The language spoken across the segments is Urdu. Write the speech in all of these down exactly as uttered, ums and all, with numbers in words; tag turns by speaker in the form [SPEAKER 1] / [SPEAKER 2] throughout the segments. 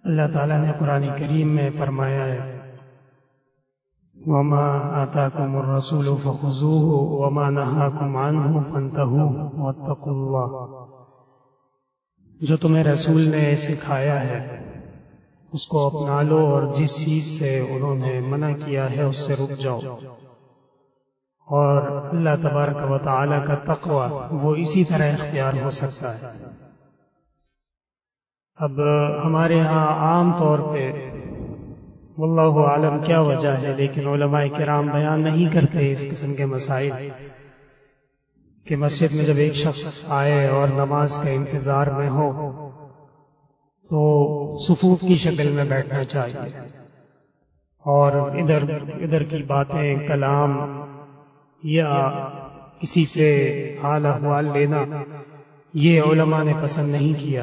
[SPEAKER 1] اللہ تعالیٰ نے قرآن کریم میں فرمایا ہے وَمَا آتَاكُمُ الرَّسُولُ فَخُذُوهُ وَمَا نَهَاكُمْ عَنْهُ فَانْتَهُوا وَاتَّقُوا اللَّهَ، جو تمہیں رسول نے سکھایا ہے اس کو اپنا لو، اور جس چیز سے انہوں نے منع کیا ہے اس سے رک جاؤ، اور اللہ تبارک و تعالی کا تقوی وہ اسی طرح اختیار ہو سکتا ہے۔ اب ہمارے ہاں عام طور پہ واللہ عالم کیا وجہ ہے، لیکن علماء کرام بیان نہیں کرتے اس قسم کے مسائل کہ مسجد میں جب ایک شخص آئے اور نماز کا انتظار میں ہو تو صفوف کی شکل میں بیٹھنا چاہیے، اور ادھر ادھر کی باتیں کلام یا کسی سے حال احوال لینا یہ علماء نے پسند نہیں کیا۔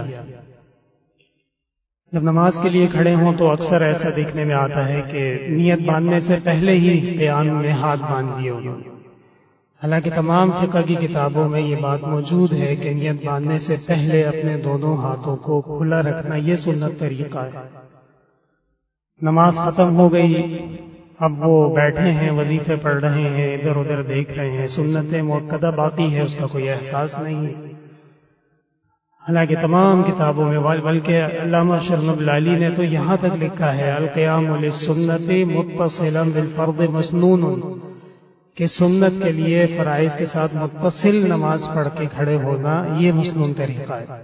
[SPEAKER 1] جب نماز کے لیے کھڑے ہوں تو اکثر ایسا دیکھنے میں آتا ہے کہ نیت باندھنے سے پہلے ہی قیام میں ہاتھ باندھ دیے انہوں نے، حالانکہ تمام فقہ کی کتابوں میں یہ بات موجود ہے کہ نیت باندھنے سے پہلے اپنے دونوں ہاتھوں کو کھلا رکھنا یہ سنت طریقہ ہے۔ نماز ختم ہو گئی، اب وہ بیٹھے ہیں، وظیفے پڑھ رہے ہیں، ادھر ادھر دیکھ رہے ہیں، سنت مؤکدہ باقی ہے، اس کا کوئی احساس نہیں ہے۔ حالانکہ تمام کتابوں میں، بلکہ علامہ شرنب لالی نے تو یہاں تک لکھا ہے القیام للسنت متصلا بالفرض مسنون، کہ سنت کے لیے فرائض کے ساتھ متصل نماز پڑھ کے کھڑے ہونا یہ مسنون طریقہ ہے۔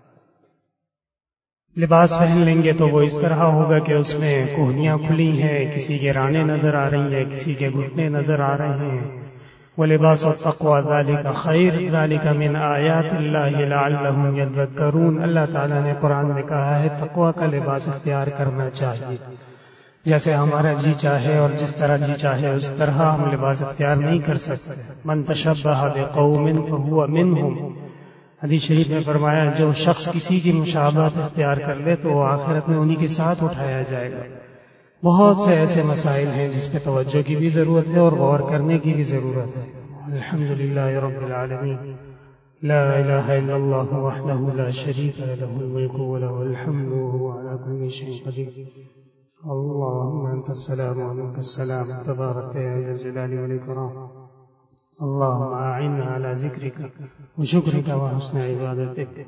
[SPEAKER 1] لباس پہن لیں گے تو وہ اس طرح ہوگا کہ اس میں کوہنیاں کھلی ہیں، کسی کے رانے نظر آ رہی ہیں، کسی کے گھٹنے نظر آ رہے ہیں۔ وَلِبَاسُ التَّقْوَى ذَلِكَ خَيْرٌ ذَلِكَ مِنْ آيَاتِ اللَّهِ لَعَلَّهُمْ يَذَّكَّرُونَ۔ اللہ تعالیٰ نے قرآن میں کہا ہے تقوی کا لباس اختیار کرنا چاہیے، جیسے ہمارا جی چاہے اور جس طرح جی چاہے اس طرح ہم لباس اختیار نہیں کر سکتے۔ مَن تَشَبَّهَ بِقَوْمٍ فَهُوَ مِنْهُمْ، حدیث شریف میں فرمایا جو شخص کسی کی مشابہت اختیار کر لے تو وہ آخرت میں انہی کے ساتھ اٹھایا جائے گا۔ بہت سے ایسے مسائل ہیں جس پہ توجہ کی بھی ضرورت ہے اور غور کرنے کی بھی ضرورت ہے۔ الحمدللہ رب العالمین، لا الہ الا اللہ وحدہ لا شریک لہ الملک ولہ الحمد وهو علی کل شیء قدیر۔ اللہم انت السلام ومنک السلام تبارک یا ذا الجلال والاکرام۔ اللہم اعنا علی ذکرک وشکرک وحسن عبادتک۔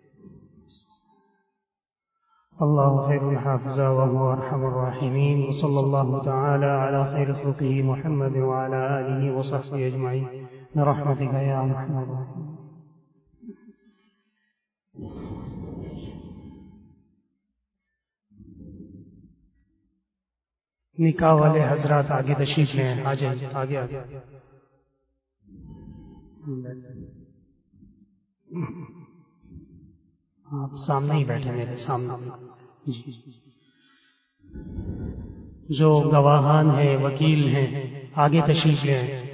[SPEAKER 1] اللہ خیر حافظا وهو ارحم الراحمین، وصلی اللہ تعالی علی خیر خلقہ محمد وعلی آلہ وصحبہ اجمعین برحمتک یا ارحم الراحمین۔ نکاح والے حضرات آگے تشریف لیں، آ جائیں، آگے آگے آپ سامنے ہی بیٹھے، میرے سامنے جی۔ جو گواہان ہیں، وکیل ہیں، آگے تشریف لیں۔